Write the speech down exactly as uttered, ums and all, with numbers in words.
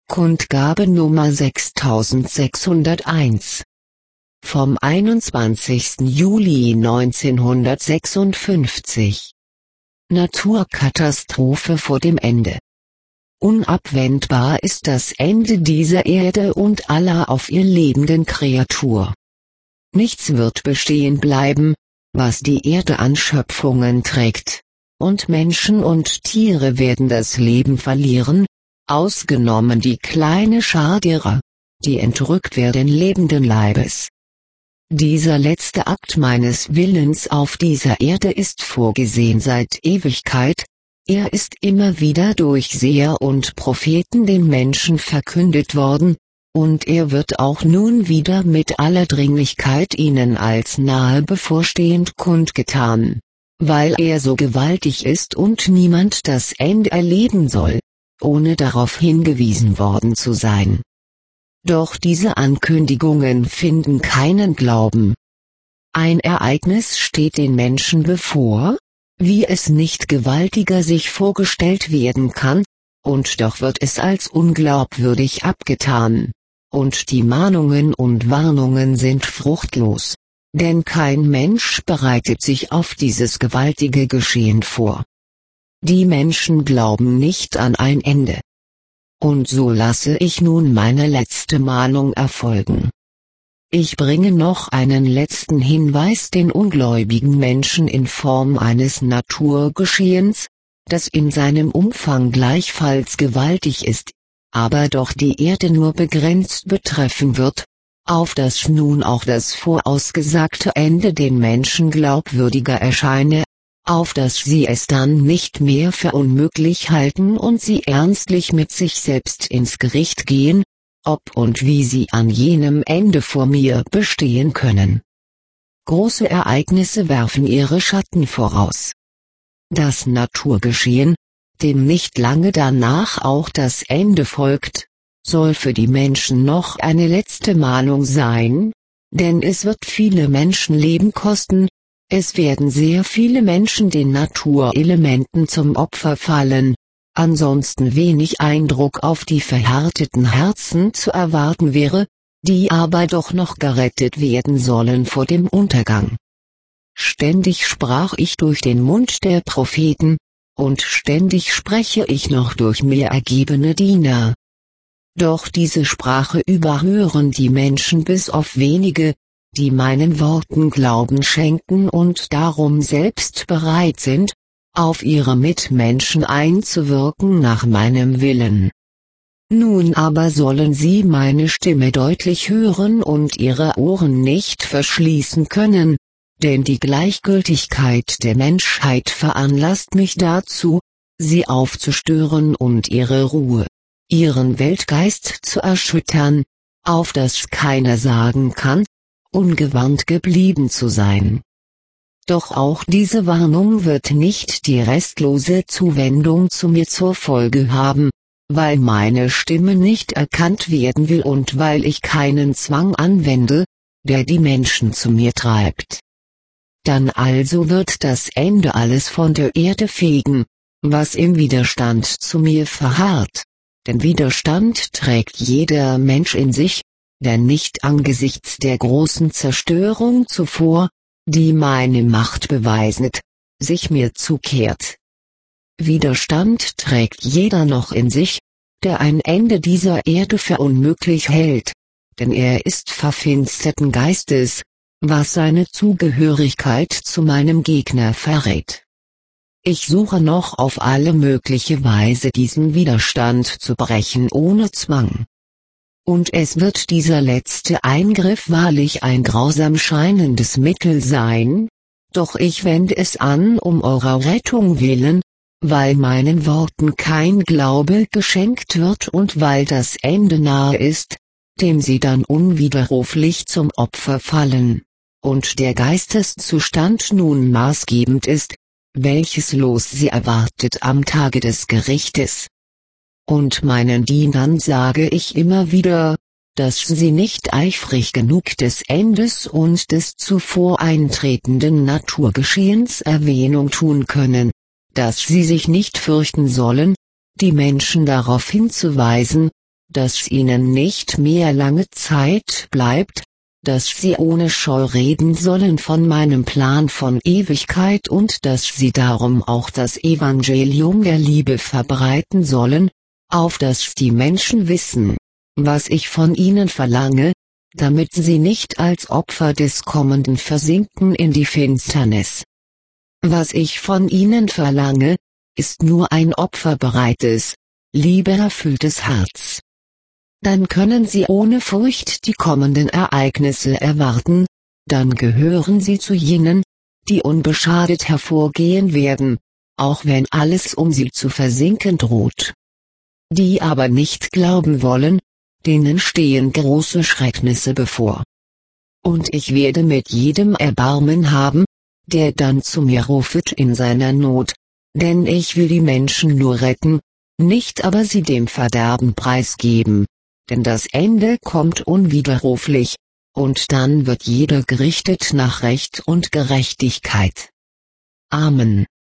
Kundgabe Nummer sechstausendsechshunderteins. Vom einundzwanzigsten Juli neunzehnhundertsechsundfünfzig. Naturkatastrophe vor dem Ende. Unabwendbar ist das Ende dieser Erde und aller auf ihr lebenden Kreatur. Nichts wird bestehen bleiben, was die Erde an Schöpfungen trägt, und Menschen und Tiere werden das Leben verlieren, ausgenommen die kleine Schar derer, die entrückt werden lebenden Leibes. Dieser letzte Akt meines Willens auf dieser Erde ist vorgesehen seit Ewigkeit, er ist immer wieder durch Seher und Propheten den Menschen verkündet worden, und er wird auch nun wieder mit aller Dringlichkeit ihnen als nahe bevorstehend kundgetan, weil er so gewaltig ist und niemand das Ende erleben soll, ohne darauf hingewiesen worden zu sein. Doch diese Ankündigungen finden keinen Glauben. Ein Ereignis steht den Menschen bevor, wie es nicht gewaltiger sich vorgestellt werden kann, und doch wird es als unglaubwürdig abgetan, und die Mahnungen und Warnungen sind fruchtlos, denn kein Mensch bereitet sich auf dieses gewaltige Geschehen vor. Die Menschen glauben nicht an ein Ende. Und so lasse ich nun meine letzte Mahnung erfolgen. Ich bringe noch einen letzten Hinweis den ungläubigen Menschen in Form eines Naturgeschehens, das in seinem Umfang gleichfalls gewaltig ist, aber doch die Erde nur begrenzt betreffen wird, auf das nun auch das vorausgesagte Ende den Menschen glaubwürdiger erscheine, auf das sie es dann nicht mehr für unmöglich halten und sie ernstlich mit sich selbst ins Gericht gehen, ob und wie sie an jenem Ende vor mir bestehen können. Große Ereignisse werfen ihre Schatten voraus. Das Naturgeschehen, dem nicht lange danach auch das Ende folgt, soll für die Menschen noch eine letzte Mahnung sein, denn es wird viele Menschenleben kosten. Es werden sehr viele Menschen den Naturelementen zum Opfer fallen, ansonsten wenig Eindruck auf die verhärteten Herzen zu erwarten wäre, die aber doch noch gerettet werden sollen vor dem Untergang. Ständig sprach ich durch den Mund der Propheten, und ständig spreche ich noch durch mir ergebene Diener. Doch diese Sprache überhören die Menschen bis auf wenige, die meinen Worten Glauben schenken und darum selbst bereit sind, auf ihre Mitmenschen einzuwirken nach meinem Willen. Nun aber sollen sie meine Stimme deutlich hören und ihre Ohren nicht verschließen können, denn die Gleichgültigkeit der Menschheit veranlasst mich dazu, sie aufzustören und ihre Ruhe, ihren Weltgeist zu erschüttern, auf das keiner sagen kann, ungewarnt geblieben zu sein. Doch auch diese Warnung wird nicht die restlose Zuwendung zu mir zur Folge haben, weil meine Stimme nicht erkannt werden will und weil ich keinen Zwang anwende, der die Menschen zu mir treibt. Dann also wird das Ende alles von der Erde fegen, was im Widerstand zu mir verharrt, denn Widerstand trägt jeder Mensch in sich, der nicht angesichts der großen Zerstörung zuvor, die meine Macht beweiset, sich mir zukehrt. Widerstand trägt jeder noch in sich, der ein Ende dieser Erde für unmöglich hält, denn er ist verfinsterten Geistes, was seine Zugehörigkeit zu meinem Gegner verrät. Ich suche noch auf alle mögliche Weise diesen Widerstand zu brechen ohne Zwang. Und es wird dieser letzte Eingriff wahrlich ein grausam scheinendes Mittel sein, doch ich wende es an um eurer Rettung willen, weil meinen Worten kein Glaube geschenkt wird und weil das Ende nahe ist, dem sie dann unwiderruflich zum Opfer fallen, und der Geisteszustand nun maßgebend ist, welches Los sie erwartet am Tage des Gerichtes. Und meinen Dienern sage ich immer wieder, dass sie nicht eifrig genug des Endes und des zuvor eintretenden Naturgeschehens Erwähnung tun können, dass sie sich nicht fürchten sollen, die Menschen darauf hinzuweisen, dass ihnen nicht mehr lange Zeit bleibt, dass sie ohne Scheu reden sollen von meinem Plan von Ewigkeit und dass sie darum auch das Evangelium der Liebe verbreiten sollen, auf dass die Menschen wissen, was ich von ihnen verlange, damit sie nicht als Opfer des Kommenden versinken in die Finsternis. Was ich von ihnen verlange, ist nur ein opferbereites, liebeerfülltes Herz. Dann können sie ohne Furcht die kommenden Ereignisse erwarten, dann gehören sie zu jenen, die unbeschadet hervorgehen werden, auch wenn alles um sie zu versinken droht. Die aber nicht glauben wollen, denen stehen große Schrecknisse bevor. Und ich werde mit jedem Erbarmen haben, der dann zu mir rufet in seiner Not, denn ich will die Menschen nur retten, nicht aber sie dem Verderben preisgeben. Denn das Ende kommt unwiderruflich, und dann wird jeder gerichtet nach Recht und Gerechtigkeit. Amen.